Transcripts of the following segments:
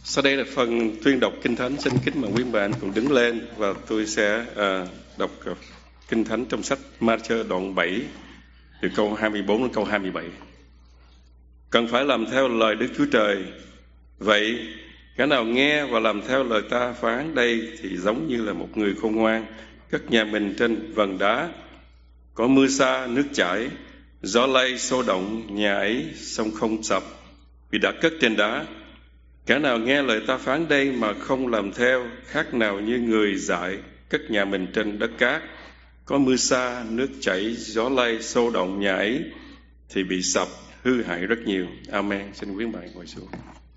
Sau đây là phần tuyên đọc Kinh Thánh. Xin kính mời quý bạn cùng đứng lên và tôi sẽ đọc Kinh Thánh trong sách Ma-thi-ơ đoạn 7 từ câu 24 đến câu 27. Cần phải làm theo lời Đức Chúa Trời. Vậy, kẻ nào nghe và làm theo lời ta phán đây thì giống như là một người khôn ngoan cất nhà mình trên vần đá. Có mưa sa, nước chảy, gió lay xô động, nhà ấy song không sập vì đã cất trên đá. Kẻ nào nghe lời ta phán đây mà không làm theo, khác nào như người dại cất nhà mình trên đất cát. Có mưa sa, nước chảy, gió lay xô động, nhà ấy thì bị sập, hư hại rất nhiều. Amen. Xin quý bạn ngồi xuống.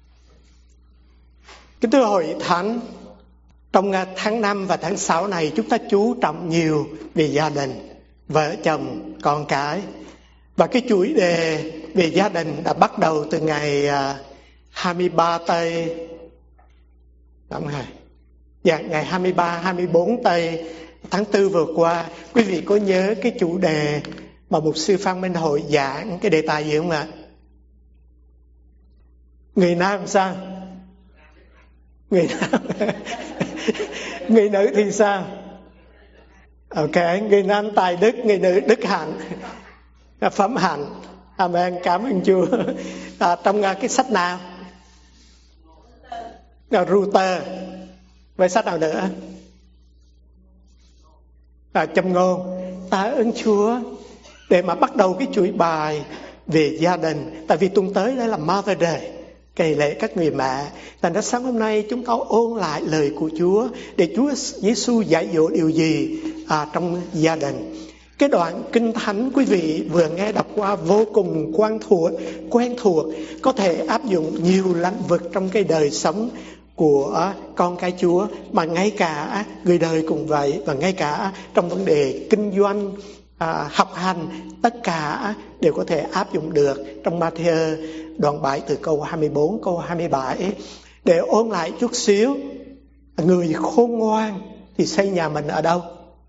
Kính thưa hội thánh, trong tháng 5 và tháng 6 này chúng ta chú trọng nhiều về gia đình, vợ chồng, con cái. Và cái chuỗi đề về gia đình đã bắt đầu từ ngày 23 tây ngày 23, 24 tây tháng 4 vừa qua. Quý vị có nhớ cái chủ đề mà mục sư Phan Minh Hội giảng, cái đề tài gì không ạ? Người nam sao? Người nam. Người nữ thì sao? Ok, người nam tài đức, người nữ đức hạnh, phẩm hạnh. Amen, cảm ơn Chúa. Trong cái sách nào? Ruther. Với sách nào nữa? Châm ngôn. Tạ ơn Chúa để mà bắt đầu cái chuỗi bài về gia đình. Tại vì tuần tới đây là Mother Day, ngày lễ các người mẹ. Thành ra sáng hôm nay chúng ta ôn lại lời của Chúa để Chúa Giêsu dạy dỗ điều gì trong gia đình. Cái đoạn Kinh Thánh quý vị vừa nghe đọc qua vô cùng quen thuộc, có thể áp dụng nhiều lĩnh vực trong cái đời sống của con cái Chúa, mà ngay cả người đời cũng vậy, và ngay cả trong vấn đề kinh doanh, học hành, tất cả đều có thể áp dụng được trong Ma-thi-ơ đoạn 7 từ câu 24 câu 27. Để ôn lại chút xíu, người khôn ngoan thì xây nhà mình ở đâu?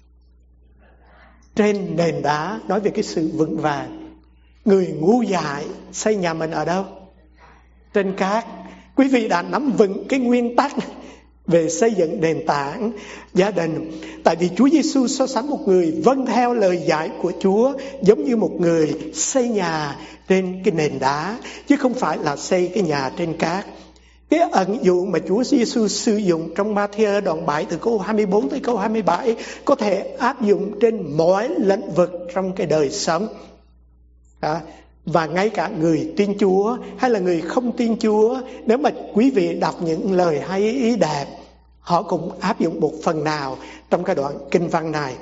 Trên nền đá, nói về cái sự vững vàng. Người ngu dại xây nhà mình ở đâu? Trên cát. Quý vị đã nắm vững cái nguyên tắc về xây dựng nền tảng gia đình. Tại vì Chúa Giêsu so sánh một người vâng theo lời dạy của Chúa giống như một người xây nhà trên cái nền đá, chứ không phải là xây cái nhà trên cát. Cái ẩn dụ mà Chúa Giêsu sử dụng trong Ma-thi-ơ đoạn 7 từ câu 24 tới câu 27 có thể áp dụng trên mọi lĩnh vực trong cái đời sống. Và ngay cả người tin Chúa hay là người không tin Chúa, nếu mà quý vị đọc những lời hay ý đẹp, họ cũng áp dụng một phần nào trong cái đoạn kinh văn này.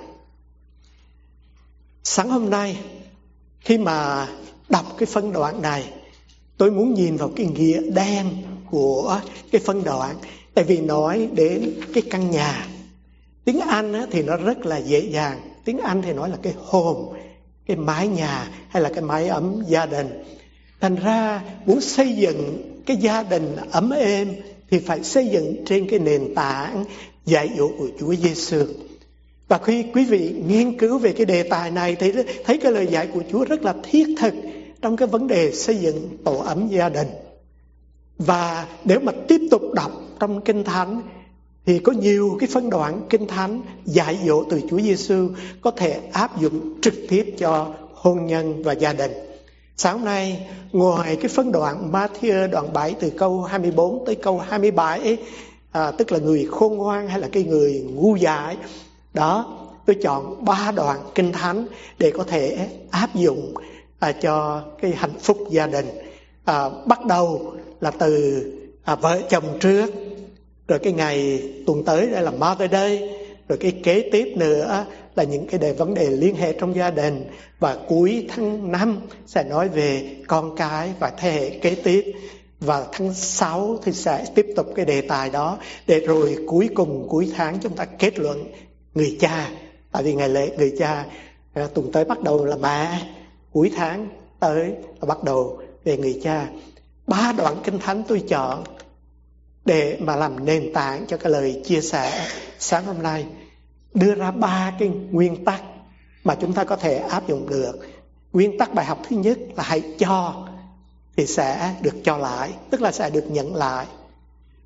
Sáng hôm nay khi mà đọc cái phân đoạn này, tôi muốn nhìn vào cái nghĩa đen của cái phân đoạn. Tại vì nói đến cái căn nhà, tiếng Anh thì nó rất là dễ dàng. Tiếng Anh thì nói là cái home, cái mái nhà hay là cái mái ấm gia đình. Thành ra muốn xây dựng cái gia đình ấm êm thì phải xây dựng trên cái nền tảng dạy dỗ của Chúa Giêsu. Và khi quý vị nghiên cứu về cái đề tài này thì thấy cái lời dạy của Chúa rất là thiết thực trong cái vấn đề xây dựng tổ ấm gia đình. Và nếu mà tiếp tục đọc trong Kinh Thánh thì có nhiều cái phân đoạn Kinh Thánh dạy dỗ từ Chúa Giêsu có thể áp dụng trực tiếp cho hôn nhân và gia đình. Sáng nay, ngoài cái phân đoạn Ma-thi-ơ đoạn 7 từ câu 24 tới câu 27, tức là người khôn ngoan hay là cái người ngu dại, đó, tôi chọn 3 đoạn Kinh Thánh để có thể áp dụng cho cái hạnh phúc gia đình. Bắt đầu là từ vợ chồng trước, rồi cái ngày tuần tới đây là Mother Day, rồi cái kế tiếp nữa là những cái vấn đề liên hệ trong gia đình, và cuối tháng 5 sẽ nói về con cái và thế hệ kế tiếp, và tháng 6 thì sẽ tiếp tục cái đề tài đó, để rồi cuối tháng chúng ta kết luận người cha. Tại vì ngày lễ người cha tuần tới bắt đầu là mẹ, cuối tháng tới là bắt đầu về người cha. 3 đoạn Kinh Thánh tôi chọn để mà làm nền tảng cho cái lời chia sẻ sáng hôm nay, đưa ra 3 cái nguyên tắc mà chúng ta có thể áp dụng được. Nguyên tắc bài học thứ nhất là hãy cho thì sẽ được cho lại, tức là sẽ được nhận lại.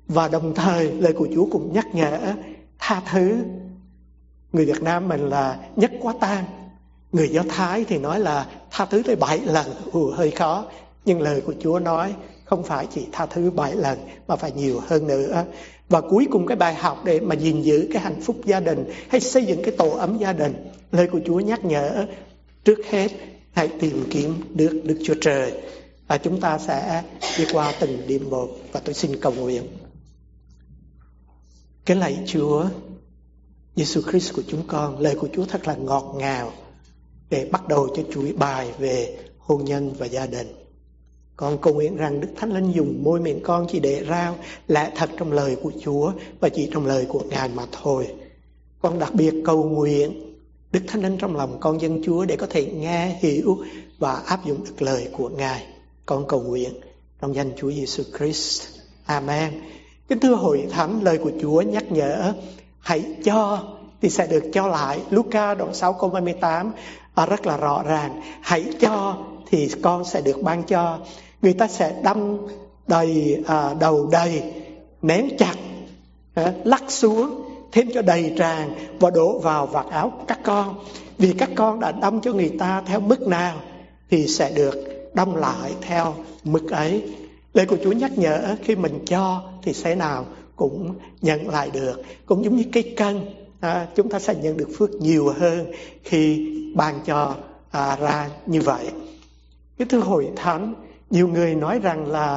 Và đồng thời lời của Chúa cũng nhắc nhở tha thứ. Người Việt Nam mình là nhất quá tang, người Do Thái thì nói là tha thứ tới 7 lần, hơi khó. Nhưng lời của Chúa nói không phải chỉ tha thứ 7 lần mà phải nhiều hơn nữa. Và cuối cùng cái bài học để mà gìn giữ cái hạnh phúc gia đình hay xây dựng cái tổ ấm gia đình, lời của Chúa nhắc nhở trước hết hãy tìm kiếm Đức Chúa Trời. Và chúng ta sẽ đi qua từng điểm một, và tôi xin cầu nguyện. Kính lạy Chúa Giêsu Christ của chúng con, lời của Chúa thật là ngọt ngào để bắt đầu cho chuỗi bài về hôn nhân và gia đình. Con cầu nguyện rằng Đức Thánh Linh dùng môi miệng con chỉ để rao lẽ thật trong lời của Chúa và chỉ trong lời của Ngài mà thôi. Con đặc biệt cầu nguyện Đức Thánh Linh trong lòng con dân Chúa để có thể nghe, hiểu và áp dụng được lời của Ngài. Con cầu nguyện trong danh Chúa Giêsu Christ. Amen. Kính thưa hội thánh, lời của Chúa nhắc nhở hãy cho thì sẽ được cho lại. Luca đoạn 6 câu 38 rất là rõ ràng. Hãy cho thì con sẽ được ban cho. Người ta sẽ đâm đầy đầu đầy, nén chặt, lắc xuống, thêm cho đầy tràn và đổ vào vạt áo các con. Vì các con đã đâm cho người ta theo mức nào thì sẽ được đâm lại theo mức ấy. Lời của Chúa nhắc nhở khi mình cho thì thế nào cũng nhận lại được. Cũng giống như cây cân, chúng ta sẽ nhận được phước nhiều hơn khi ban cho ra như vậy. Cái thưa hội thánh, nhiều người nói rằng là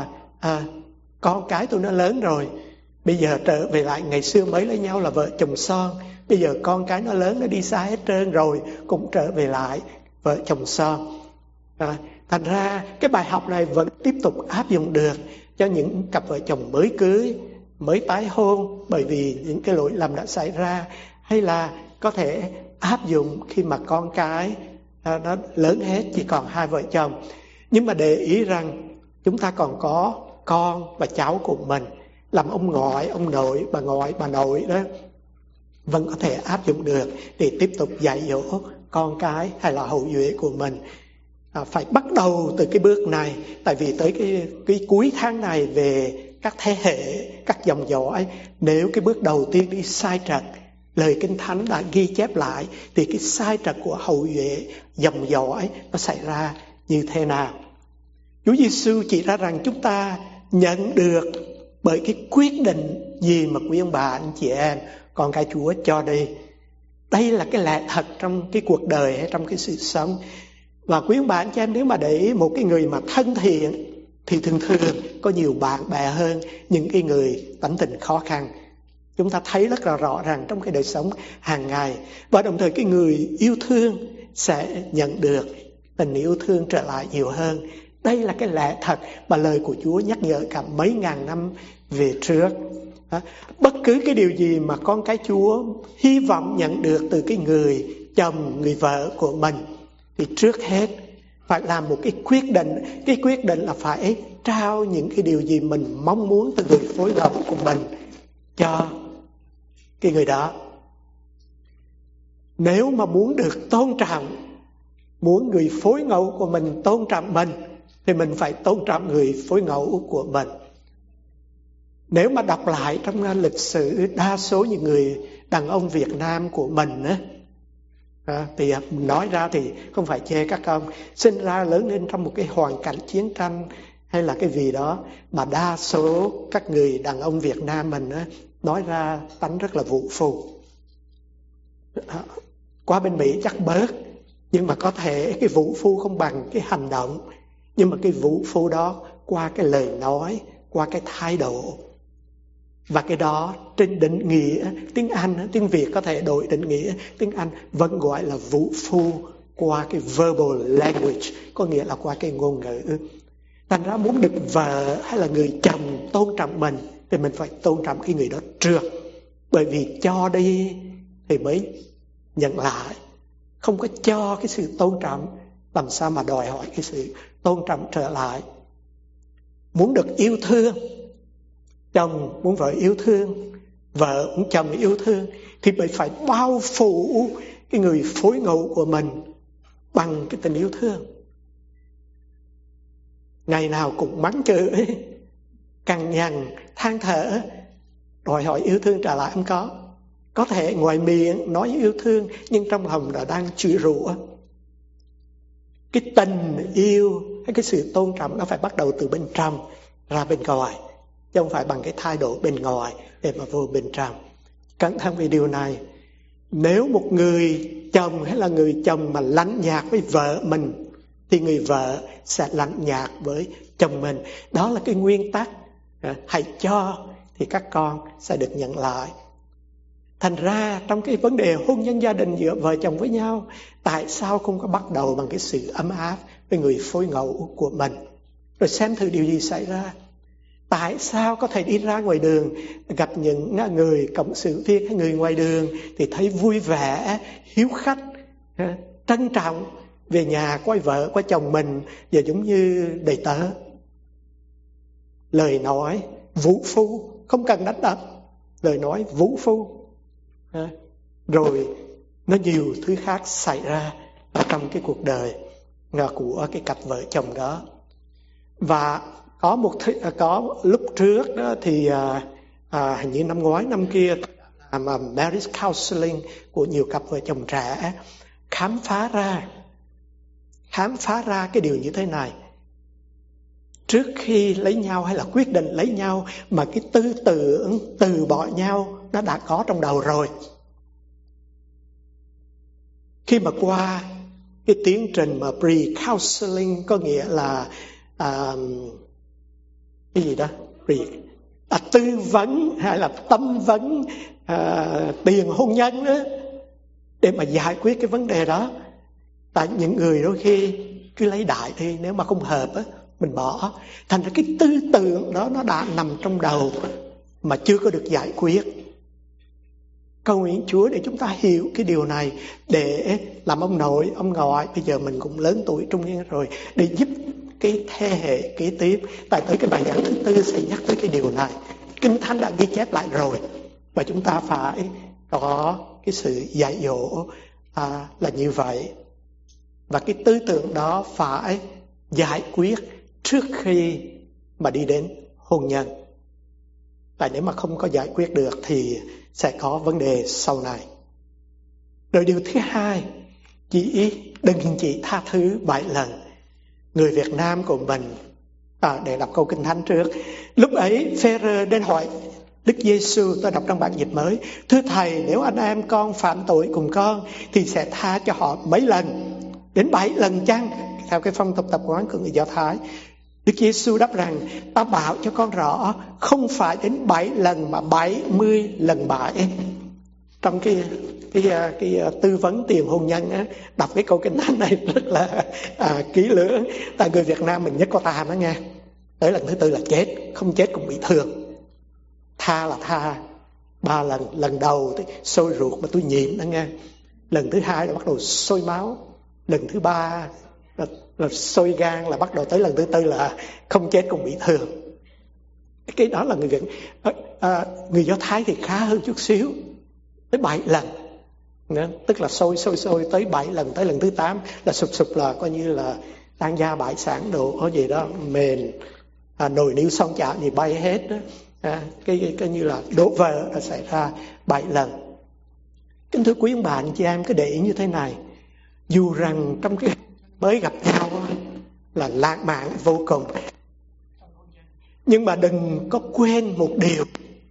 con cái tôi nó lớn rồi, bây giờ trở về lại ngày xưa mới lấy nhau là vợ chồng son. Bây giờ con cái nó lớn, nó đi xa hết trơn rồi, cũng trở về lại vợ chồng son. Thành ra cái bài học này vẫn tiếp tục áp dụng được cho những cặp vợ chồng mới cưới, mới tái hôn bởi vì những cái lỗi lầm đã xảy ra, hay là có thể áp dụng khi mà con cái nó lớn hết, chỉ còn hai vợ chồng. Nhưng mà để ý rằng chúng ta còn có con và cháu của mình, làm ông ngoại, ông nội, bà ngoại, bà nội đó, vẫn có thể áp dụng được để tiếp tục dạy dỗ con cái hay là hậu duệ của mình. Phải bắt đầu từ cái bước này, tại vì tới cái cuối tháng này về các thế hệ, các dòng dõi, nếu cái bước đầu tiên đi sai trật, lời Kinh Thánh đã ghi chép lại, thì cái sai trật của hậu duệ dòng dõi nó xảy ra như thế nào. Chúa Giêsu chỉ ra rằng chúng ta nhận được bởi cái quyết định gì mà quý ông bà, anh chị em, con cái Chúa cho đi. Đây là cái lẽ thật trong cái cuộc đời hay trong cái sự sống. Và quý ông bà, anh chị em, nếu mà để ý một cái người mà thân thiện thì thường thường có nhiều bạn bè hơn những cái người tánh tình khó khăn. Chúng ta thấy rất là rõ ràng trong cái đời sống hàng ngày. Và đồng thời cái người yêu thương sẽ nhận được tình yêu thương trở lại nhiều hơn. Đây là cái lẽ thật mà lời của Chúa nhắc nhở cả mấy ngàn năm về trước. Bất cứ cái điều gì mà con cái Chúa hy vọng nhận được từ cái người chồng, người vợ của mình, thì trước hết phải làm một cái quyết định. Cái quyết định là phải trao những cái điều gì mình mong muốn từ người phối hợp của mình cho cái người đó. Nếu mà muốn được tôn trọng, muốn người phối ngẫu của mình tôn trọng mình, thì mình phải tôn trọng người phối ngẫu của mình. Nếu mà đọc lại trong lịch sử, đa số những người đàn ông Việt Nam của mình thì nói ra thì không phải chê các ông, sinh ra lớn lên trong một cái hoàn cảnh chiến tranh hay là cái gì đó, mà đa số các người đàn ông Việt Nam mình nói ra tánh rất là vũ phu. Qua bên Mỹ chắc bớt, nhưng mà có thể cái vũ phu không bằng cái hành động, nhưng mà cái vũ phu đó qua cái lời nói, qua cái thái độ. Và cái đó trên định nghĩa tiếng Anh, tiếng Việt có thể đổi định nghĩa, tiếng Anh vẫn gọi là vũ phu qua cái verbal language, có nghĩa là qua cái ngôn ngữ. Thành ra muốn được vợ hay là người chồng tôn trọng mình thì mình phải tôn trọng cái người đó trước. Bởi vì cho đi thì mới nhận lại. Không có cho cái sự tôn trọng, làm sao mà đòi hỏi cái sự tôn trọng trở lại. Muốn được yêu thương, chồng muốn vợ yêu thương, vợ muốn chồng yêu thương, thì mình phải bao phủ cái người phối ngẫu của mình bằng cái tình yêu thương. Ngày nào cũng mắng chửi, cằn nhằn, than thở, đòi hỏi yêu thương trả lại không có. Có thể ngoài miệng nói yêu thương nhưng trong lòng đã đang chửi rủa. Cái tình yêu hay cái sự tôn trọng nó phải bắt đầu từ bên trong ra bên ngoài, chứ không phải bằng cái thái độ bên ngoài để mà vô bên trong. Cẩn thận về điều này. Nếu một người chồng hay là người chồng mà lạnh nhạt với vợ mình thì người vợ sẽ lạnh nhạt với chồng mình. Đó là cái nguyên tắc. Hãy cho thì các con sẽ được nhận lại. Thành ra trong cái vấn đề hôn nhân gia đình giữa vợ chồng với nhau, tại sao không có bắt đầu bằng cái sự ấm áp với người phối ngẫu của mình? Rồi xem thử điều gì xảy ra. Tại sao có thể đi ra ngoài đường gặp những người cộng sự viên hay người ngoài đường thì thấy vui vẻ, hiếu khách, trân trọng, về nhà coi vợ coi chồng mình và giống như đầy tớ. Lời nói vũ phu, không cần đánh đập, lời nói vũ phu. Rồi nó nhiều thứ khác xảy ra ở trong cái cuộc đời của cái cặp vợ chồng đó. Và có lúc trước đó thì hình như năm ngoái năm kia làm marriage counseling của nhiều cặp vợ chồng trẻ, khám phá ra cái điều như thế này. Trước khi lấy nhau hay là quyết định lấy nhau mà cái tư tưởng từ bỏ nhau nó đã có trong đầu rồi. Khi mà qua cái tiến trình mà pre-counseling, có nghĩa là cái gì đó? Tư vấn hay là tâm vấn tiền hôn nhân đó, để mà giải quyết cái vấn đề đó. Tại những người đôi khi cứ lấy đại thì nếu mà không hợp á, mình bỏ. Thành ra cái tư tưởng đó nó đã nằm trong đầu mà chưa có được giải quyết. Cầu nguyện Chúa để chúng ta hiểu cái điều này, để làm ông nội, ông ngoại, bây giờ mình cũng lớn tuổi trung niên rồi, để giúp cái thế hệ kế tiếp. Tại tới cái bài giảng thứ 4 sẽ nhắc tới cái điều này. Kinh Thánh đã ghi chép lại rồi, và chúng ta phải có cái sự dạy dỗ là như vậy. Và cái tư tưởng đó phải giải quyết trước khi mà đi đến hôn nhân. Tại nếu mà không có giải quyết được thì sẽ có vấn đề sau này. Rồi điều thứ hai, đừng chỉ tha thứ 7 lần. Người Việt Nam của mình, để đọc câu Kinh Thánh trước. Lúc ấy Phêrô đến hỏi Đức Giêsu, tôi đọc trong bản dịch mới: Thưa Thầy, nếu anh em con phạm tội cùng con thì sẽ tha cho họ mấy lần? Đến 7 lần chăng? Theo cái phong tục tập quán của người Do Thái. Đức Giêsu đáp rằng: Ta bảo cho con rõ, không phải đến 7 lần mà 70 lần 7. Trong cái tư vấn tiền hôn nhân á, đọc cái câu Kinh Thánh này rất là kỹ lưỡng. Tại người Việt Nam mình nhất có ta đó nghe. Tới lần thứ 4 là chết, không chết cũng bị thương. Tha là tha 3 lần. Lần đầu thì sôi ruột mà tôi nhịn đó nghe. Lần thứ 2 là bắt đầu sôi máu. Lần thứ 3 là sôi gan, là bắt đầu tới lần thứ 4 là không chết cũng bị thương. Cái đó là người Việt. Người Do Thái thì khá hơn chút xíu, tới 7 lần. Tức là sôi tới 7 lần, tới lần thứ 8 là sụp là coi như là tan gia bại sản đồ gì đó, mền nồi niêu son chả gì bay hết đó. Cái như là đổ vỡ là xảy ra 7 lần. Kính thưa quý ông bà anh chị em, cứ để ý như thế này. Dù rằng trong cái mới gặp nhau là lãng mạn vô cùng, nhưng mà đừng có quên một điều.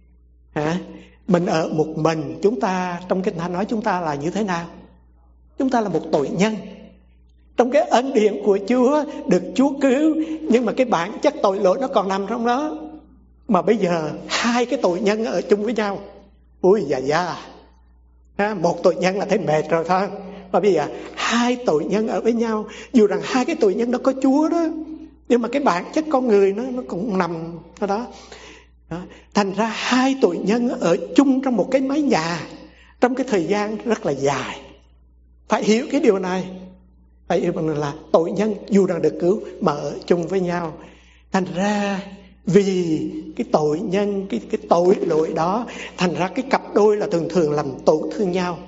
Mình ở một mình, chúng ta trong Kinh Thánh nói chúng ta là như thế nào? Chúng ta là một tội nhân. Trong cái ân điển của Chúa được Chúa cứu, nhưng mà cái bản chất tội lỗi nó còn nằm trong đó. Mà bây giờ 2 cái tội nhân ở chung với nhau, ui da, một tội nhân là thấy mệt rồi thôi. Và bây giờ 2 tội nhân ở với nhau, dù rằng 2 cái tội nhân đó có Chúa đó, nhưng mà cái bản chất con người nó cũng nằm ở đó. Thành ra 2 tội nhân ở chung trong một cái mái nhà trong cái thời gian rất là dài. Phải hiểu cái điều này. Phải hiểu rằng là tội nhân dù rằng được cứu mà ở chung với nhau. Thành ra vì cái tội nhân, cái tội lỗi đó, thành ra cái cặp đôi là thường làm tổn thương nhau.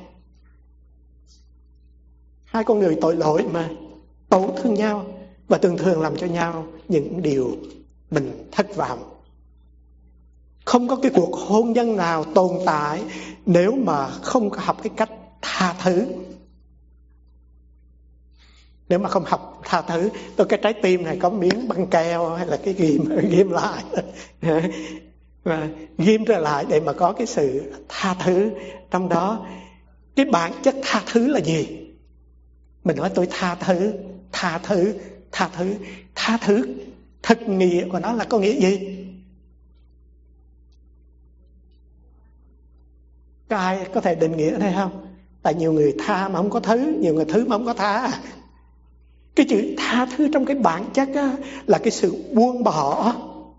2 con người tội lỗi mà tổn thương nhau, và thường làm cho nhau những điều mình thất vọng. Không có cái cuộc hôn nhân nào tồn tại nếu mà không học cái cách tha thứ. Nếu mà không học tha thứ, tôi cái trái tim này có miếng băng keo hay là cái ghim lại, và ghim trở lại để mà có cái sự tha thứ trong đó. Cái bản chất tha thứ là gì? Mình nói tôi tha thứ, thực nghĩa của nó là có nghĩa gì? Có ai có thể định nghĩa đây không? Tại nhiều người tha mà không có thứ, nhiều người thứ mà không có tha. Cái chữ tha thứ trong cái bản chất á, là cái sự buông bỏ.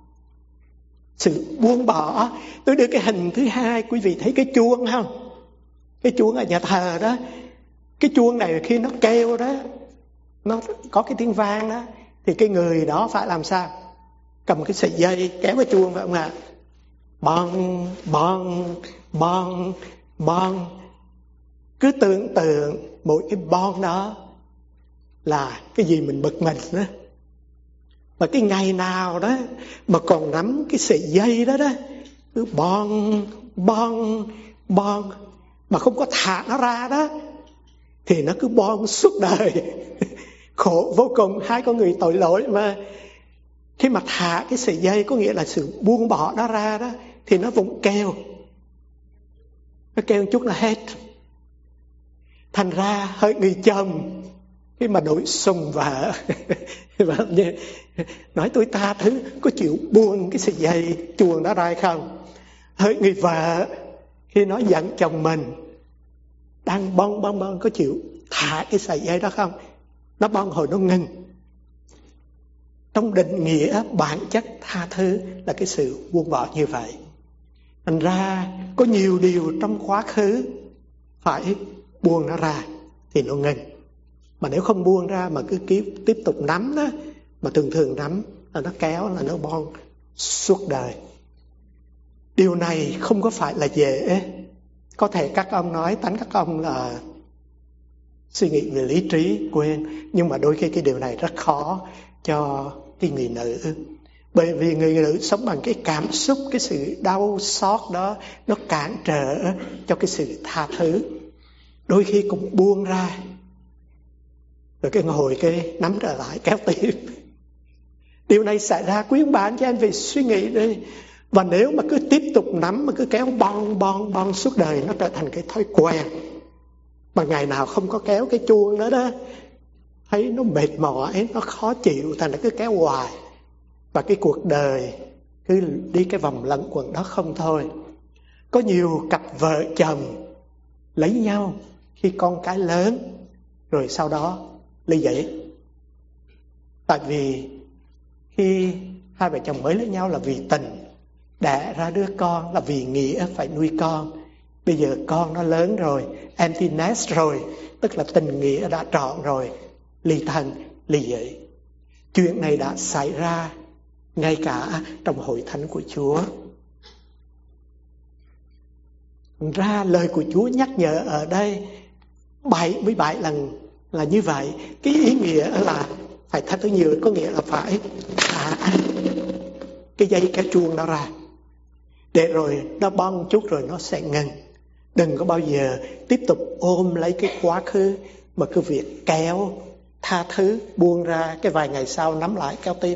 Sự buông bỏ. Tôi đưa cái hình thứ hai, quý vị thấy cái chuông không? Cái chuông ở nhà thờ đó. Cái chuông này khi nó kêu đó, nó có cái tiếng vang đó, thì cái người đó phải làm sao? Cầm cái sợi dây kéo cái chuông phải không ạ? Bong, bong, bong, bong. Cứ tưởng tượng mỗi cái bong đó là cái gì mình bực mình đó. Và cái ngày nào đó mà còn nắm cái sợi dây đó đó, cứ bong, bong, bong, mà không có thả nó ra đó, thì nó cứ bong suốt đời. Khổ vô cùng, hai con người tội lỗi mà. Khi mà thả cái sợi dây có nghĩa là sự buông bỏ nó ra đó, thì nó vẫn kêu. Nó kêu một chút là hết. Thành ra hỡi người chồng, khi mà đổi xung vợ nói tôi tha thứ, có chịu buông cái sợi dây chuông đó ra hay không? Hỡi người vợ, khi nói giận chồng mình đang bong bong bong, có chịu thả cái sợi dây đó không? Nó bong hồi nó ngừng. Trong định nghĩa bản chất tha thứ là cái sự buông bỏ như vậy. Thành ra có nhiều điều trong quá khứ phải buông nó ra thì nó ngừng. Mà nếu không buông ra mà cứ tiếp tục nắm đó, mà thường nắm là nó kéo, là nó bong suốt đời. Điều này không có phải là dễ. Có thể các ông nói tánh các ông là suy nghĩ về lý trí, quên. Nhưng mà đôi khi cái điều này rất khó cho cái người nữ. Bởi vì người nữ sống bằng cái cảm xúc, cái sự đau xót đó, nó cản trở cho cái sự tha thứ. Đôi khi cũng buông ra, rồi cái ngồi cái nắm trở lại kéo tiếp. Điều này xảy ra, quý ông bà anh chị em về suy nghĩ đi. Và nếu mà cứ tiếp tục nắm, mà cứ kéo bong suốt đời, nó trở thành cái thói quen. Mà ngày nào không có kéo cái chuông nữa đó, thấy nó mệt mỏi, nó khó chịu, thành ra cứ kéo hoài. Và cái cuộc đời cứ đi cái vòng lẩn quẩn đó không thôi. Có nhiều cặp vợ chồng lấy nhau khi con cái lớn, rồi sau đó ly dị. Tại vì khi hai vợ chồng mới lấy nhau là vì tình, đẻ ra đứa con là vì nghĩa phải nuôi con. Bây giờ con nó lớn rồi, empty nest rồi, tức là tình nghĩa đã trọn rồi, ly thân, ly dị. Chuyện này đã xảy ra ngay cả trong hội thánh của Chúa. Ra lời của Chúa nhắc nhở ở đây 77 lần là như vậy. Cái ý nghĩa là phải tha thứ nhiều, có nghĩa là phải thả cái dây kéo chuông đó ra, để rồi nó bong chút rồi nó sẽ ngừng. Đừng có bao giờ tiếp tục ôm lấy cái quá khứ, mà cứ việc kéo, tha thứ, buông ra, cái vài ngày sau nắm lại kéo tiếp.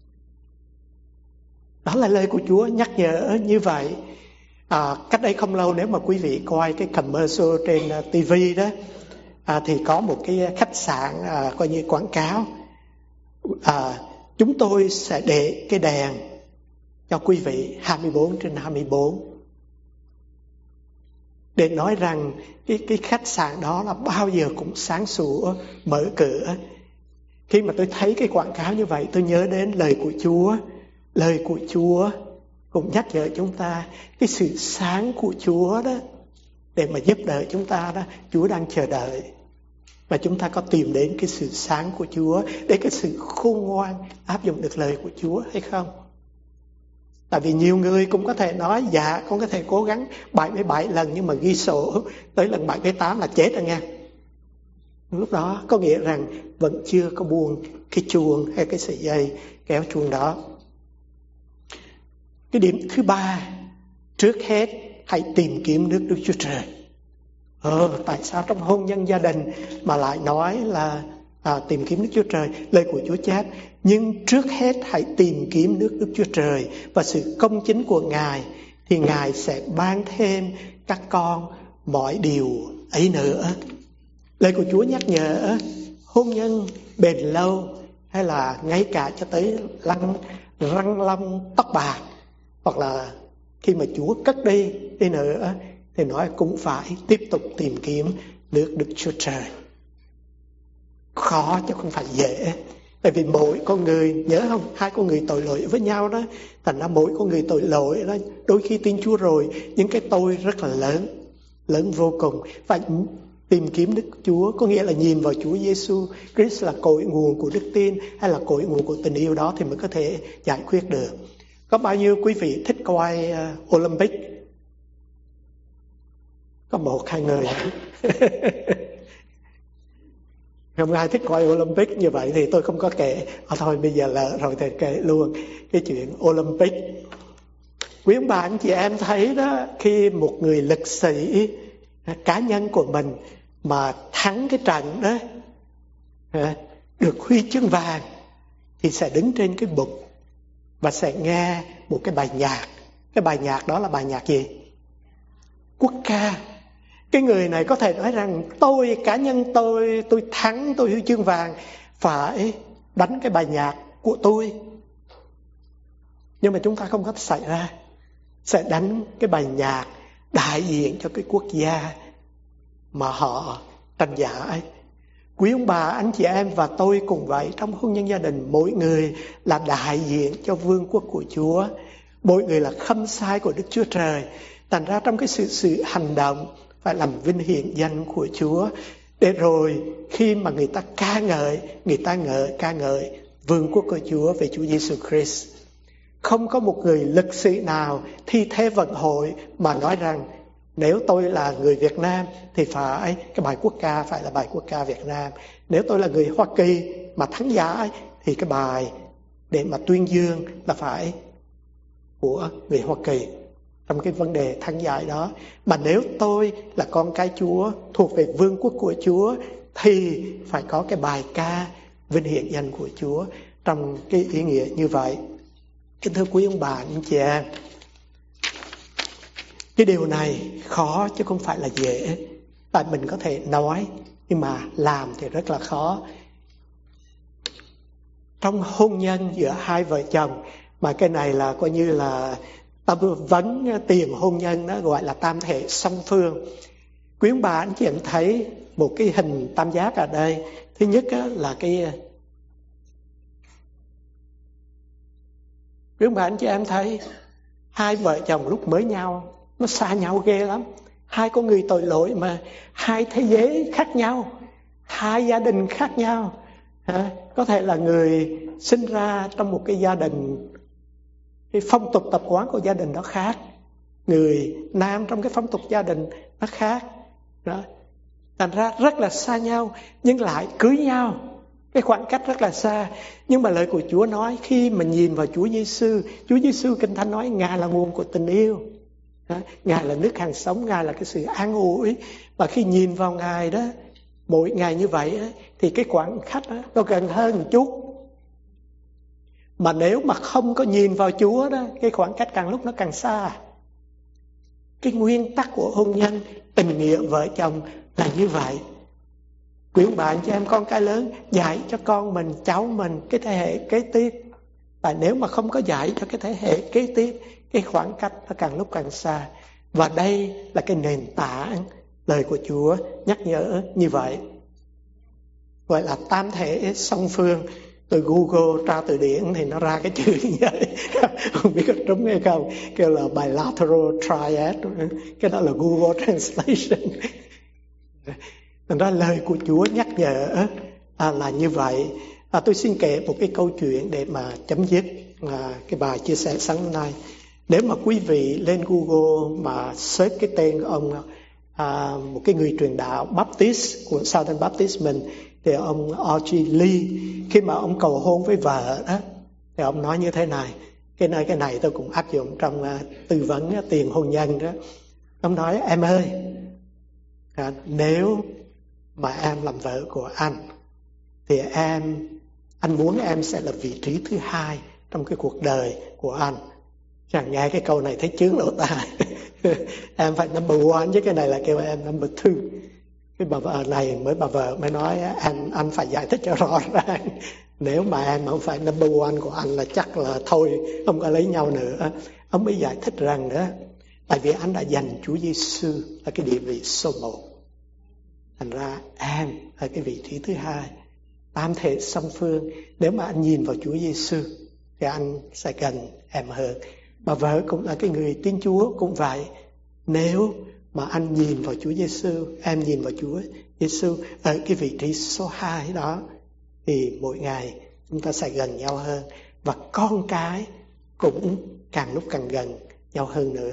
Đó là lời của Chúa nhắc nhở như vậy. Cách đây không lâu, nếu mà quý vị coi cái commercial trên TV đó, thì có một cái khách sạn coi như quảng cáo, chúng tôi sẽ để cái đèn cho quý vị 24/24, để nói rằng cái khách sạn đó là bao giờ cũng sáng sủa, mở cửa. Khi mà tôi thấy cái quảng cáo như vậy, tôi nhớ đến lời của Chúa. Lời của Chúa cũng nhắc nhở chúng ta cái sự sáng của Chúa đó, để mà giúp đỡ chúng ta đó. Chúa đang chờ đợi, và chúng ta có tìm đến cái sự sáng của Chúa để cái sự khôn ngoan áp dụng được lời của Chúa hay không? Tại vì nhiều người cũng có thể nói, dạ con có thể cố gắng 77 lần, nhưng mà ghi sổ tới lần 78 là chết rồi nha. Lúc đó có nghĩa rằng vẫn chưa có buông cái chuông hay cái sợi dây kéo chuông đó. Cái điểm thứ ba trước hết hãy tìm kiếm nước Đức Chúa Trời. Tại sao trong hôn nhân gia đình mà lại nói là tìm kiếm Đức Chúa Trời? Lời của Chúa chép: nhưng trước hết hãy tìm kiếm nước Đức Chúa Trời và sự công chính của Ngài, thì Ngài sẽ ban thêm các con mọi điều ấy nữa. Lời của Chúa nhắc nhở hôn nhân bền lâu, hay là ngay cả cho tới răng long tóc bạc, hoặc là khi mà Chúa cất đi nữa, thì nói cũng phải tiếp tục tìm kiếm nước Đức Chúa Trời. Khó chứ không phải dễ. Tại vì mỗi con người, nhớ không, hai con người tội lỗi với nhau đó, thành ra mỗi con người tội lỗi đó, đôi khi tin Chúa rồi, những cái tôi rất là lớn vô cùng. Phải tìm kiếm Đức Chúa, có nghĩa là nhìn vào Chúa Giêsu Christ là cội nguồn của đức tin, hay là cội nguồn của tình yêu đó, thì mới có thể giải quyết được. Có bao nhiêu quý vị thích coi Olympic? Có 1-2 người. Không ai thích coi Olympic, như vậy thì tôi không có kể. Thôi bây giờ lỡ rồi thì kể luôn cái chuyện Olympic. Quý ông bà anh chị em thấy đó, khi một người lực sĩ cá nhân của mình mà thắng cái trận đó, được huy chương vàng, thì sẽ đứng trên cái bục và sẽ nghe một cái bài nhạc. Cái bài nhạc đó là bài nhạc gì? Quốc ca. Cái người này có thể nói rằng cá nhân tôi thắng, tôi huy chương vàng, phải đánh cái bài nhạc của tôi. Nhưng mà chúng ta không có xảy ra. Sẽ đánh cái bài nhạc đại diện cho cái quốc gia mà họ tranh giải. Quý ông bà, anh chị em và tôi cùng vậy, trong hôn nhân gia đình, mỗi người là đại diện cho vương quốc của Chúa. Mỗi người là khâm sai của Đức Chúa Trời. Thành ra trong cái sự hành động phải làm vinh hiển danh của Chúa. Để rồi khi mà người ta ca ngợi vương quốc của Chúa về Chúa Giêsu Christ. Không có một người lực sĩ nào thi thế vận hội mà nói rằng nếu tôi là người Việt Nam thì phải cái bài quốc ca phải là bài quốc ca Việt Nam. Nếu tôi là người Hoa Kỳ mà thắng giải thì cái bài để mà tuyên dương là phải của người Hoa Kỳ trong cái vấn đề thắng giải đó. Mà nếu tôi là con cái Chúa, thuộc về vương quốc của Chúa, thì phải có cái bài ca vinh hiển danh của Chúa trong cái ý nghĩa như vậy. Kính thưa quý ông bà, anh chị em, cái điều này khó chứ không phải là dễ. Tại mình có thể nói, nhưng mà làm thì rất là khó. Trong hôn nhân giữa hai vợ chồng, mà cái này là coi như là ta vấn tiền hôn nhân, đó gọi là tam thể song phương. Quý ông bà anh chị em thấy một cái hình tam giác ở đây. Thứ nhất là cái quý ông bà anh chị em thấy hai vợ chồng lúc mới nhau nó xa nhau ghê lắm. Hai con người tội lỗi mà hai thế giới khác nhau, hai gia đình khác nhau. Có thể là người sinh ra trong một cái gia đình, cái phong tục tập quán của gia đình đó khác, người nam trong cái phong tục gia đình nó khác đó. Thành ra rất là xa nhau, nhưng lại cưới nhau. Cái khoảng cách rất là xa. Nhưng mà lời của Chúa nói, khi mà nhìn vào Chúa Giêsu Kinh Thánh nói Ngài là nguồn của tình yêu, Ngài là nước hàng sống, Ngài là cái sự an ủi. Và khi nhìn vào Ngài đó, mỗi ngày như vậy thì cái khoảng cách nó gần hơn một chút. Mà nếu mà không có nhìn vào Chúa đó, cái khoảng cách càng lúc nó càng xa. Cái nguyên tắc của hôn nhân, tình nghĩa vợ chồng là như vậy. Quý ông bà anh chị em, con cái lớn dạy cho con mình, cháu mình, cái thế hệ kế tiếp. Và nếu mà không có dạy cho cái thế hệ kế tiếp, cái khoảng cách nó càng lúc càng xa. Và đây là cái nền tảng lời của Chúa nhắc nhở như vậy. Gọi là tam thể song phương. Tôi Google tra từ điển thì nó ra cái chữ như vậy. Không biết có trúng hay không. Kêu là bilateral triad. Cái đó là Google Translation. Thành ra lời của Chúa nhắc nhở là như vậy. Tôi xin kể một cái câu chuyện để mà chấm dứt cái bài chia sẻ sáng hôm nay. Nếu mà quý vị lên Google mà search cái tên của ông, một cái người truyền đạo Baptist của Southern Baptist mình, thì ông R.G. Lee, khi mà ông cầu hôn với vợ đó, thì ông nói như thế này: cái này tôi cũng áp dụng trong tư vấn tiền hôn nhân đó. Ông nói em ơi, nếu mà em làm vợ của anh thì anh muốn em sẽ là vị trí thứ hai trong cái cuộc đời của anh. Chẳng nghe cái câu này thấy chướng lỗ tai. Em phải number one, chứ cái này là kêu em number two. Cái bà vợ này bà vợ mới nói anh phải giải thích cho rõ ràng. Nếu mà em không phải number one của anh là chắc là thôi, không có lấy nhau nữa. Ông mới giải thích rằng đó, tại vì anh đã dành Chúa Giêsu là cái địa vị số 1. Thành ra em ở cái vị trí thứ hai. Tam thể song phương, nếu mà anh nhìn vào Chúa Giêsu thì anh sẽ gần em hơn. Bà vợ cũng là cái người tin Chúa cũng vậy. Nếu mà anh nhìn vào Chúa Giêsu, em nhìn vào Chúa Giêsu ở cái vị trí số 2 đó, thì mỗi ngày chúng ta sẽ gần nhau hơn. Và con cái cũng càng lúc càng gần nhau hơn nữa.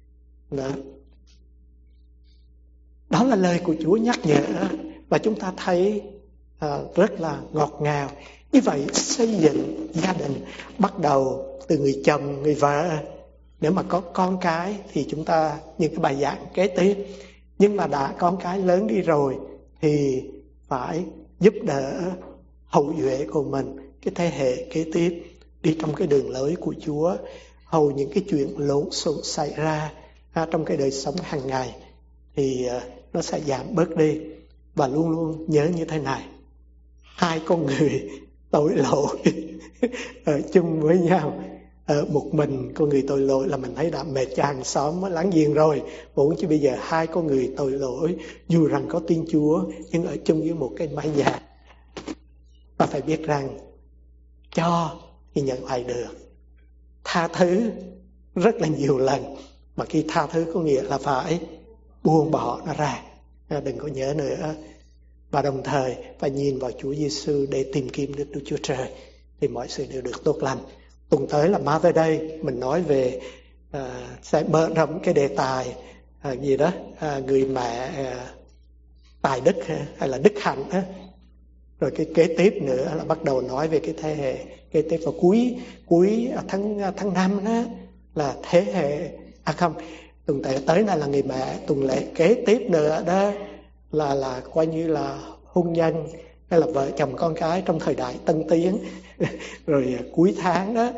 Đó là lời của Chúa nhắc nhở, và chúng ta thấy rất là ngọt ngào. Như vậy xây dựng gia đình bắt đầu từ người chồng, người vợ. Nếu mà có con cái thì chúng ta những cái bài giảng kế tiếp. Nhưng mà đã con cái lớn đi rồi thì phải giúp đỡ hậu duệ của mình, cái thế hệ kế tiếp đi trong cái đường lối của Chúa. Hầu những cái chuyện lộn xộn xảy ra trong cái đời sống hàng ngày thì nó sẽ giảm bớt đi. Và luôn luôn nhớ như thế này: hai con người tội lỗi ở chung với nhau. Một mình con người tội lỗi là mình thấy đã mệt cho hàng xóm mới láng giềng rồi. Muốn chứ bây giờ hai con người tội lỗi, dù rằng có tin Chúa nhưng ở chung với một cái mái nhà. Và phải biết rằng cho thì nhận lại được. Tha thứ rất là nhiều lần, mà khi tha thứ có nghĩa là phải buông bỏ nó ra, đừng có nhớ nữa. Và đồng thời phải nhìn vào Chúa Giêsu để tìm kiếm được Đức Chúa Trời, thì mọi sự đều được tốt lành. Tuần tới là Mother's Day, mình nói về sẽ mở rộng cái đề tài gì đó, người mẹ tài đức hay là đức hạnh đó. Rồi cái kế tiếp nữa là bắt đầu nói về cái thế hệ kế tiếp vào cuối tháng 5 đó là thế hệ tuần tới này là người mẹ. Tuần lễ kế tiếp nữa đó là coi như là hôn nhân hay là vợ chồng con cái trong thời đại tân tiến. Rồi cuối tháng đó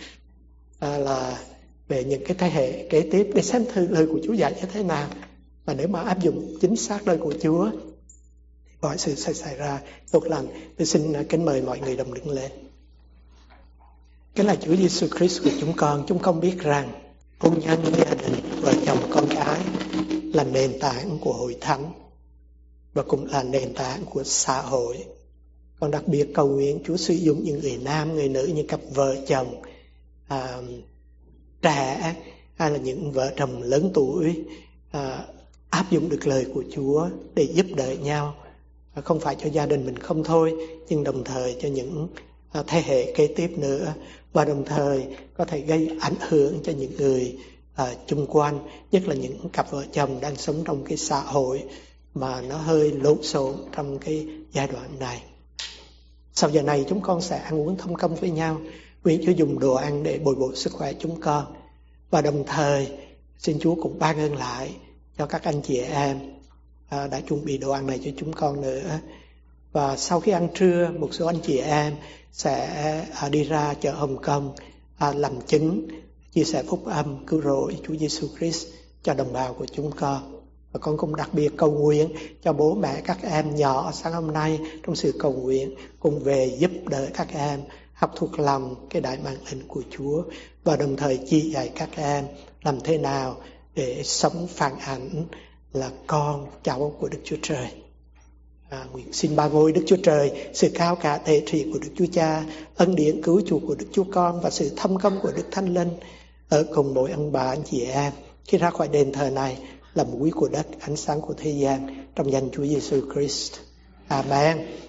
là về những cái thế hệ kế tiếp, để xem thử lời của Chúa dạy như thế nào. Và nếu mà áp dụng chính xác lời của Chúa, mọi sự sẽ xảy ra tốt lành. Tôi xin kính mời mọi người đồng đứng lên. Cái là Chúa Giêsu Christ của chúng con biết rằng hôn nhân, gia đình, vợ chồng con cái là nền tảng của hội thánh và cũng là nền tảng của xã hội. Con đặc biệt cầu nguyện Chúa sử dụng những người nam, người nữ, những cặp vợ chồng trẻ hay là những vợ chồng lớn tuổi áp dụng được lời của Chúa để giúp đỡ nhau, không phải cho gia đình mình không thôi, nhưng đồng thời cho những thế hệ kế tiếp nữa, và đồng thời có thể gây ảnh hưởng cho những người chung quanh, nhất là những cặp vợ chồng đang sống trong cái xã hội mà nó hơi lộn xộn trong cái giai đoạn này. Sau giờ này chúng con sẽ ăn uống thông công với nhau. Nguyện Chúa dùng đồ ăn để bồi bổ sức khỏe chúng con, và đồng thời xin Chúa cũng ban ơn lại cho các anh chị em đã chuẩn bị đồ ăn này cho chúng con nữa. Và sau khi ăn trưa, một số anh chị em sẽ đi ra chợ Hồng Kông làm chứng, chia sẻ phúc âm cứu rỗi Chúa Giêsu Christ cho đồng bào của chúng con. Và con cũng đặc biệt cầu nguyện cho bố mẹ các em nhỏ sáng hôm nay trong sự cầu nguyện cùng về giúp đỡ các em học thuộc lòng cái đại mạng lệnh của Chúa, và đồng thời chỉ dạy các em làm thế nào để sống phản ảnh là con cháu của Đức Chúa Trời. Nguyện xin ba ngôi Đức Chúa Trời, sự cao cả thể trị của Đức Chúa Cha, ân điển cứu chuộc của Đức Chúa Con và sự thâm công của Đức Thánh Linh ở cùng mỗi ông bà anh chị em khi ra khỏi đền thờ này, làm muối của đất, ánh sáng của thế gian, trong danh Chúa Giêsu Christ. Amen.